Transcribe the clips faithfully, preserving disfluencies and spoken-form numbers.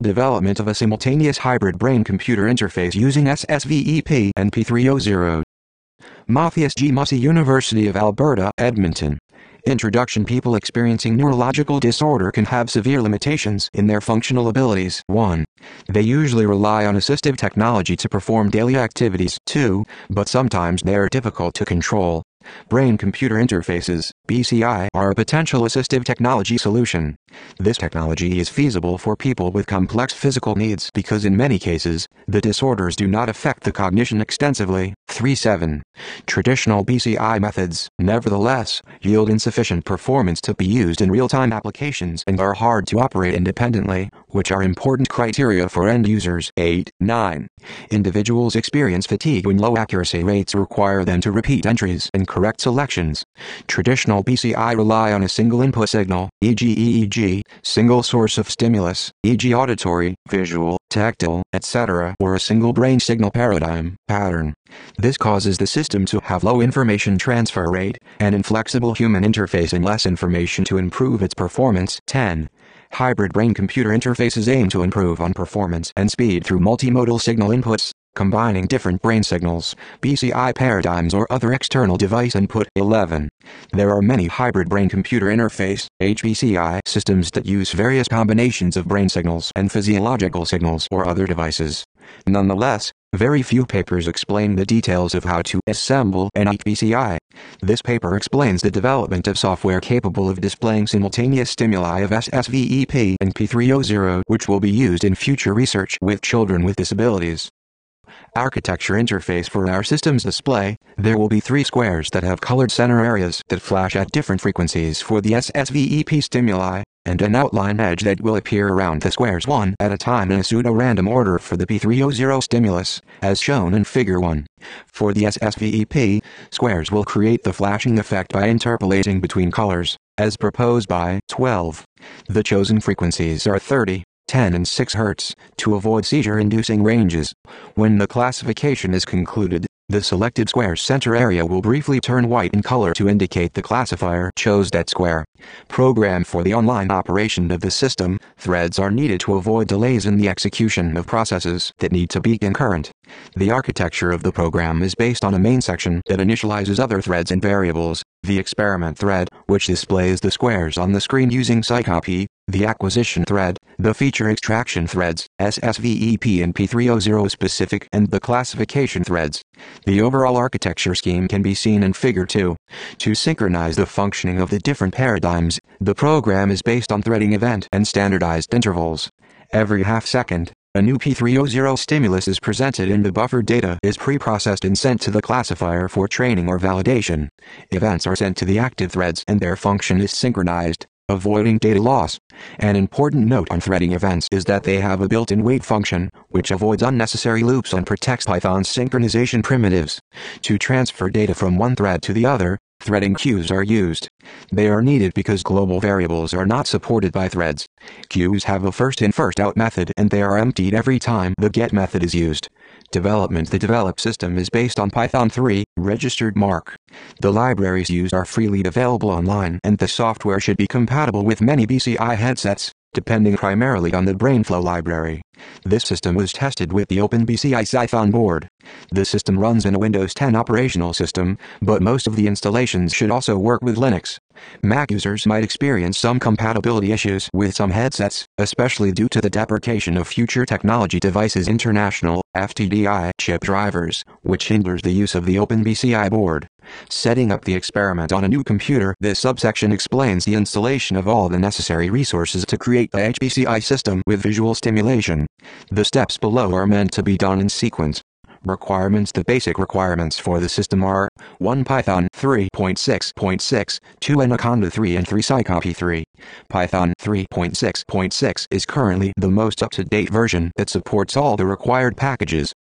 Development of a simultaneous hybrid brain-computer interface using S S V E P and P three hundred. Matthias G. Mussey, University of Alberta, Edmonton. Introduction. People experiencing neurological disorder can have severe limitations in their functional abilities. one. They usually rely on assistive technology to perform daily activities. two. But sometimes they are difficult to control. Brain-computer interfaces, B C I, are a potential assistive technology solution. This technology is feasible for people with complex physical needs because in many cases, the disorders do not affect the cognition extensively. three seven. Traditional B C I methods, nevertheless, yield insufficient performance to be used in real-time applications and are hard to operate independently, which are important criteria for end users. eight nine. Individuals experience fatigue when low accuracy rates require them to repeat entries and correct selections. Traditional B C I rely on a single input signal, for example E E G, single source of stimulus, for example auditory, visual, tactile, et cetera, or a single brain signal paradigm, pattern. This causes the system to have low information transfer rate, an inflexible human interface and less information to improve its performance. ten. Hybrid brain-computer interfaces aim to improve on performance and speed through multimodal signal inputs, combining different brain signals, B C I paradigms or other external device input. eleven. There are many hybrid brain-computer interface (H B C I) systems that use various combinations of brain signals and physiological signals or other devices. Nonetheless, very few papers explain the details of how to assemble an H B C I. This paper explains the development of software capable of displaying simultaneous stimuli of S S V E P and P three hundred, which will be used in future research with children with disabilities. Architecture interface. For our system's display, there will be three squares that have colored center areas that flash at different frequencies for the S S V E P stimuli, and an outline edge that will appear around the squares one at a time in a pseudo-random order for the P three hundred stimulus, as shown in Figure one. For the S S V E P, squares will create the flashing effect by interpolating between colors, as proposed by twelve. The chosen frequencies are thirty, ten and six hertz, to avoid seizure-inducing ranges. When the classification is concluded, the selected square's center area will briefly turn white in color to indicate the classifier chose that square. Program. For the online operation of the system, threads are needed to avoid delays in the execution of processes that need to be concurrent. The architecture of the program is based on a main section that initializes other threads and variables, the experiment thread, which displays the squares on the screen using SciCopy, the acquisition thread, the feature extraction threads, S S V E P and P three hundred specific, and the classification threads. The overall architecture scheme can be seen in Figure two. To synchronize the functioning of the different paradigms, the program is based on threading event and standardized intervals. Every half second, a new P three hundred stimulus is presented and the buffered data is pre-processed and sent to the classifier for training or validation. Events are sent to the active threads and their function is synchronized, avoiding data loss. An important note on threading events is that they have a built-in wait function, which avoids unnecessary loops and protects Python's synchronization primitives. To transfer data from one thread to the other, threading queues are used. They are needed because global variables are not supported by threads. Queues have a first-in first-out method and they are emptied every time the get method is used. Development. The developed system is based on Python three, registered mark. The libraries used are freely available online and the software should be compatible with many B C I headsets, depending primarily on the BrainFlow library. This system was tested with the OpenBCI Python board. The system runs in a Windows ten operational system, but most of the installations should also work with Linux. Mac users might experience some compatibility issues with some headsets, especially due to the deprecation of Future Technology Devices International (F T D I) chip drivers, which hinders the use of the OpenBCI board. Setting up the experiment on a new computer. This subsection explains the installation of all the necessary resources to create the H B C I system with visual stimulation. The steps below are meant to be done in sequence. Requirements. The basic requirements for the system are one Python three point six point six, two Anaconda three and three SciCopy three. Python three point six point six is currently the most up-to-date version that supports all the required packages.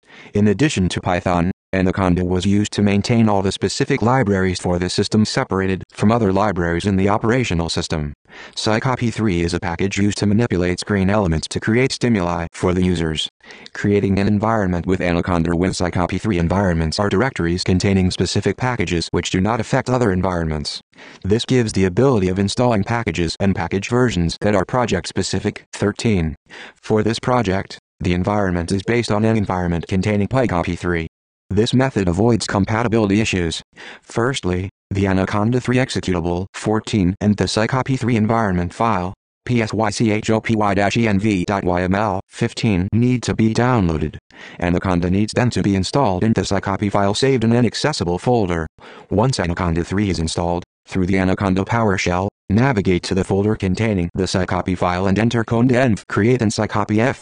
In addition to Python, Anaconda was used to maintain all the specific libraries for the system separated from other libraries in the operational system. Psycopy three is a package used to manipulate screen elements to create stimuli for the users. Creating an environment with Anaconda with Psycopy three environments are directories containing specific packages which do not affect other environments. This gives the ability of installing packages and package versions that are project-specific. thirteen. For this project, the environment is based on an environment containing Psycopy three. This method avoids compatibility issues. Firstly, the Anaconda three executable fourteen and the Psycopy three environment file psycopy-env.yml fifteen need to be downloaded. Anaconda needs then to be installed in the Psycopy file saved in an accessible folder. Once Anaconda three is installed, through the Anaconda PowerShell, navigate to the folder containing the Psycopy file and enter conda-env create and psycopy f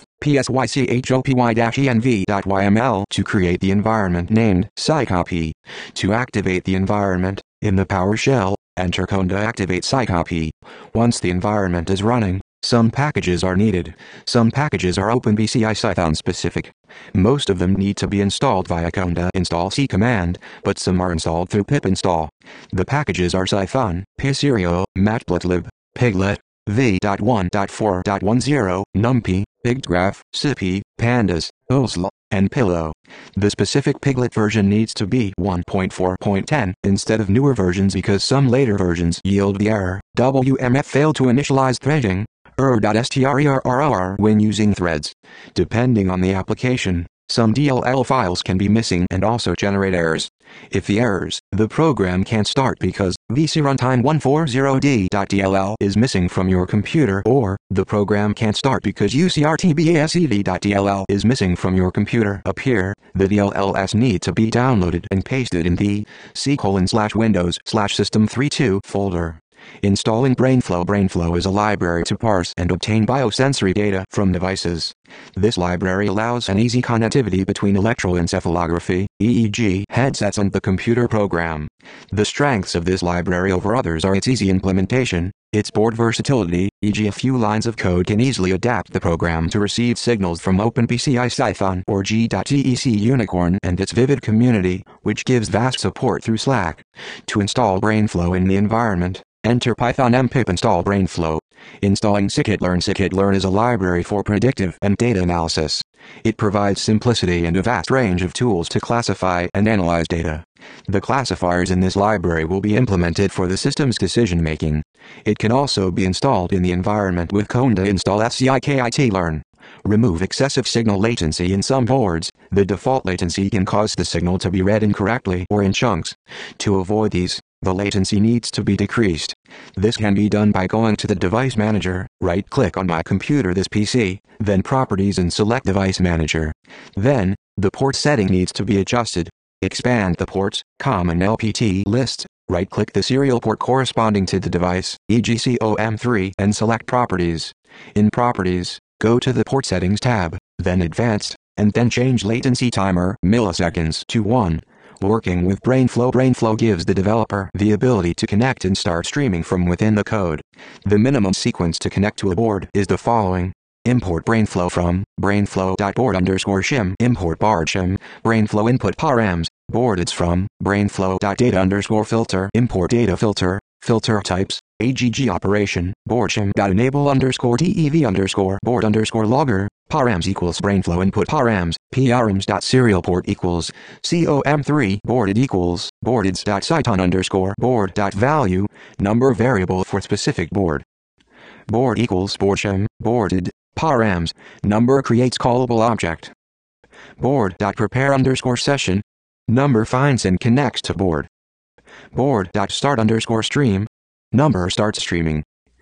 psycopy-env.yml to create the environment named Psycopy. To activate the environment, in the PowerShell, enter conda activate Psycopy. Once the environment is running, some packages are needed. Some packages are OpenBCI Python specific. Most of them need to be installed via conda install c command, but some are installed through pip install. The packages are Python, pserial, matplotlib, piglet, v one point four point ten, numpy, piggraph, scipy, pandas, O S L, and pillow. The specific Piglet version needs to be one point four point ten instead of newer versions because some later versions yield the error, W M F failed to initialize threading, error.strerror when using threads. Depending on the application, some D L L files can be missing and also generate errors. If the errors, the program can't start because V C runtime one forty d dot D L L is missing from your computer, or the program can't start because U C R T B A S E D dot D L L is missing from your computer. Up here, the D L Ls need to be downloaded and pasted in the C colon slash Windows slash System thirty-two folder. Installing BrainFlow. BrainFlow is a library to parse and obtain biosensory data from devices. This library allows an easy connectivity between electroencephalography, E E G headsets and the computer program. The strengths of this library over others are its easy implementation, its board versatility, for example a few lines of code can easily adapt the program to receive signals from OpenBCI Python or G.tec Unicorn, and its vivid community, which gives vast support through Slack. To install BrainFlow in the environment, enter Python mpip install BrainFlow. Installing scikit-learn. Scikit-learn is a library for predictive and data analysis. It provides simplicity and a vast range of tools to classify and analyze data. The classifiers in this library will be implemented for the system's decision-making. It can also be installed in the environment with conda install scikit-learn. Remove excessive signal latency in some boards. The default latency can cause the signal to be read incorrectly or in chunks. To avoid these, the latency needs to be decreased. This can be done by going to the Device Manager, right-click on My Computer This P C, then Properties and select Device Manager. Then, the port setting needs to be adjusted. Expand the ports, common L P T list, right-click the serial port corresponding to the device, for example C O M three, and select Properties. In Properties, go to the Port Settings tab, then Advanced, and then change Latency Timer milliseconds to one. Working with BrainFlow. BrainFlow gives the developer the ability to connect and start streaming from within the code. The minimum sequence to connect to a board is the following. Import BrainFlow from brainflow.board underscore shim. Import board shim. BrainFlow input params. Boardeds from brainflow.data underscore filter. Import data filter. Filter types. A G G operation. Boardshim.enable underscore dev underscore board underscore logger. Params equals BrainFlow input params. Prams.serial port equals C O M three. Boarded equals boardeds.cyton underscore board.value. Number variable for specific board. Board equals boardshim. Boarded. Params. Number creates callable object. Board.prepare underscore session. Number finds and connects to board. Board.start underscore stream. Number starts streaming.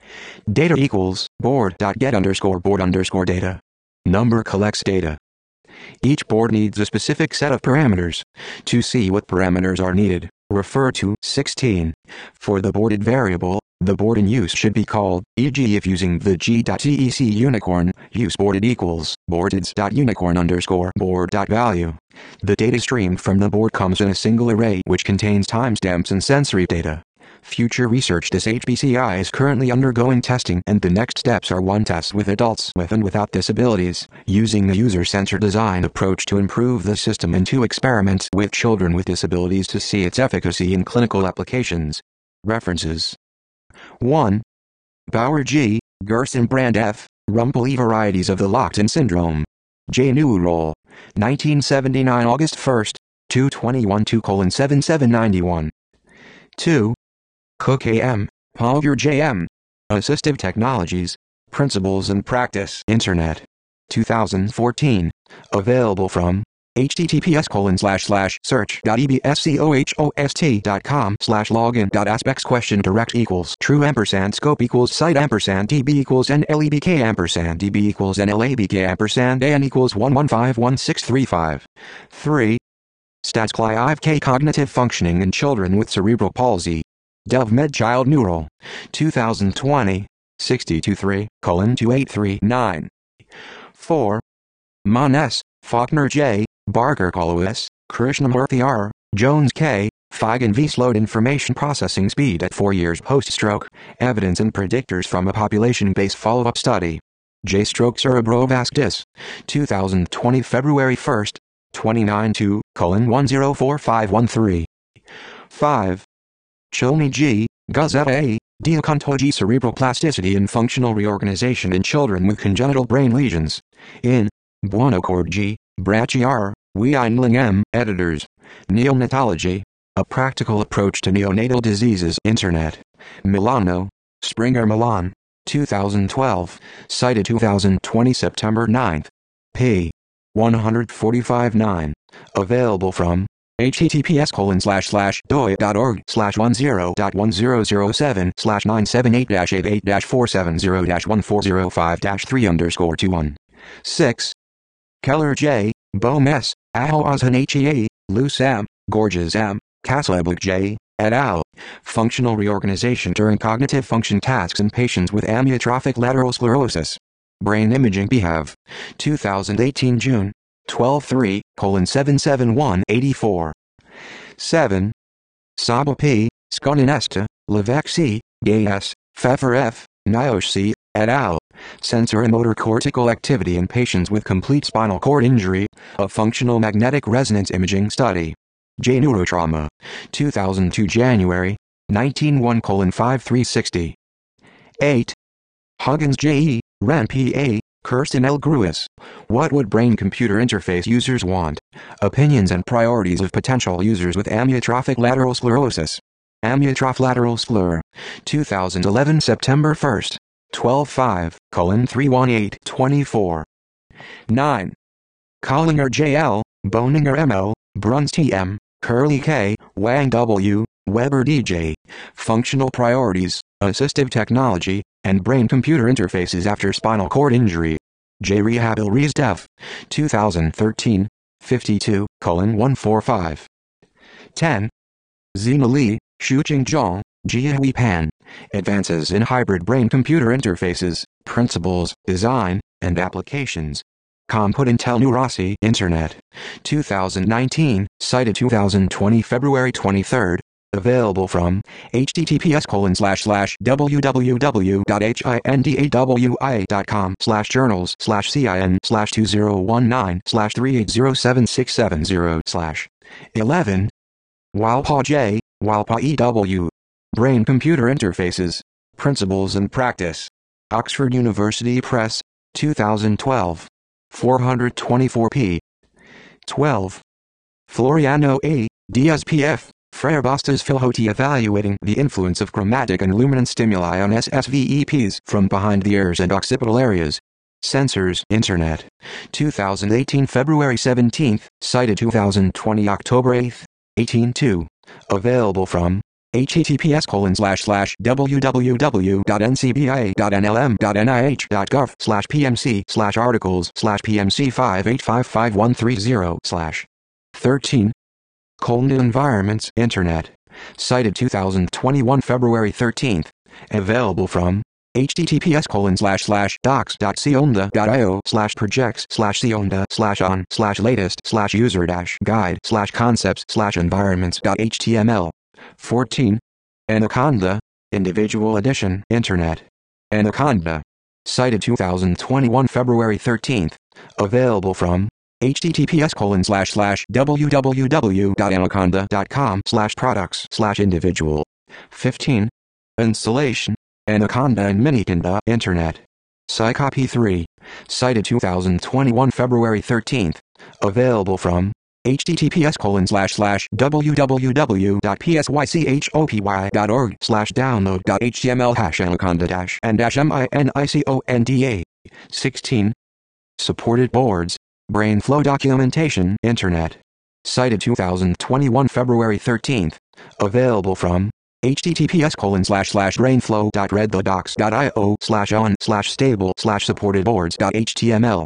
Data equals board.get underscore board underscore data. Number collects data. Each board needs a specific set of parameters. To see what parameters are needed, refer to sixteen. For the boarded variable, the board in use should be called, for example if using the G.tec unicorn, use boarded equals boardeds.unicorn underscore board.value. The data streamed from the board comes in a single array which contains timestamps and sensory data. Future research. This H B C I is currently undergoing testing, and the next steps are one tests with adults with and without disabilities, using the user-centered design approach to improve the system, and two experiments with children with disabilities to see its efficacy in clinical applications. References. one. Bauer G., Gerson Brand F., Rumpel E. Varieties of the Locked-in Syndrome. J. Newroll. nineteen seventy-nine August first, two twenty-one two seventy-seven ninety-one. two. Cook A M, Polyer J M. Assistive Technologies, Principles and Practice. Internet. two thousand fourteen. Available from https colon slash slash search dot ebscohost dot com slash login dot aspects question direct equals true ampersand scope equals site ampersand db equals nlebk ampersand db equals nlabk ampersand an equals one one five one six three five. three. StatsCli I V K Cognitive Functioning in Children with Cerebral Palsy. DevMed Child Neural. two thousand twenty. sixty-two three, two eight three nine. four. Mon S., Faulkner J., Barker Colowis, Krishnamurthy R., Jones K., Feigen V. Slowed information processing speed at four years post-stroke, evidence and predictors from a population-based follow-up study. J. Stroke Cerebrovascular Dis. two thousand twenty February first, twenty-nine two, one zero four five one three. five. Chilney G., Gazetta A., Diacontology Cerebral Plasticity and Functional Reorganization in Children with Congenital Brain Lesions. In Buonocore G., Bracci R., Weinling M., Editors. Neonatology, A Practical Approach to Neonatal Diseases. Internet. Milano, Springer Milan, two thousand twelve, cited two thousand twenty September ninth. p. one forty-five nine. Available from https colon slash slash doit.org slash one zero dot one zero zero seven slash nine seven eight dash eight eight dash four seven zero dash one four zero five dash three underscore two one. six. Keller J., Bohm S., Ahoazhan H E A, Luce M., Gorges M., Kasleblik J., et al. Functional Reorganization During Cognitive Function Tasks in Patients with Amyotrophic Lateral Sclerosis. Brain Imaging B H A V. two thousand eighteen June. twelve three, seven seven one eight four. seven. Saba P., Skonin Esta, Levesque C., Gay S., Pfeffer F., Niosh C., et al. Sensor and Motor Cortical Activity in Patients with Complete Spinal Cord Injury, a Functional Magnetic Resonance Imaging Study. J. Neurotrauma. two thousand two January, nineteen one fifty-three sixty. eight. Huggins J E., Ren P A., Kirsten L. Gruis. What would brain-computer interface users want? Opinions and priorities of potential users with amyotrophic lateral sclerosis. Amyotroph lateral scler. two thousand eleven September first. twelve five, three eighteen twenty-four. nine. Collinger J L, Boninger M L, Bruns T M, Curley K, Wang W, Weber D J. Functional Priorities, Assistive Technology, and Brain-Computer Interfaces After Spinal Cord Injury. J. Rehabil Rees Dev. two thousand thirteen, fifty-two, one forty-five. ten. Zina Li, Shuqing Zhang, Jiahui Pan. Advances in Hybrid Brain-Computer Interfaces, Principles, Design, and Applications. Comput Intel Neurosci. Internet. two thousand nineteen, cited two thousand twenty February twenty-third. Available from https colon slash slash www.hindawi.com slash journals slash cin slash two zero one nine slash three eight zero seven six seven zero slash eleven. Walpa J., Walpa E W. Brain-Computer Interfaces, Principles and Practice. Oxford University Press, two thousand twelve. four twenty-four p. twelve. Floriano A., Diaz P F. Freire Bastos Filhoti Evaluating the Influence of Chromatic and Luminance Stimuli on S S V E Ps from Behind the Ears and Occipital Areas. Sensors. Internet. two thousand eighteen February seventeenth, cited two thousand twenty October eighth, eighteen two. Available from https colon slash slash www.ncbia.nlm.nih.gov slash pmc slash articles slash pmc five eight five five one three zero slash thirteen. Colnid Environments. Internet. Cited two thousand twenty-one February thirteenth. Available from https colon slash slash docs.sionda.io slash projects slash sionda slash on slash latest slash user dash guide slash concepts slash environments.html. fourteen. Anaconda, Individual Edition, Internet. Anaconda. Cited two thousand twenty-one February thirteenth. Available from https colon slash slash www.anaconda.com slash products slash individual. fifteen. Installation. Anaconda and Miniconda, Internet. Psycopy three. Cited two thousand twenty-one February thirteenth. Available from https colon slash slash www.psychopy.org slash download.html hash anaconda dash and dash miniconda. sixteen. Supported boards. Brainflow documentation, Internet. Cited two thousand twenty-one February thirteenth. Available from https colon slash slash brainflow.readthedocs.io slash on slash stable slash supported boards.html.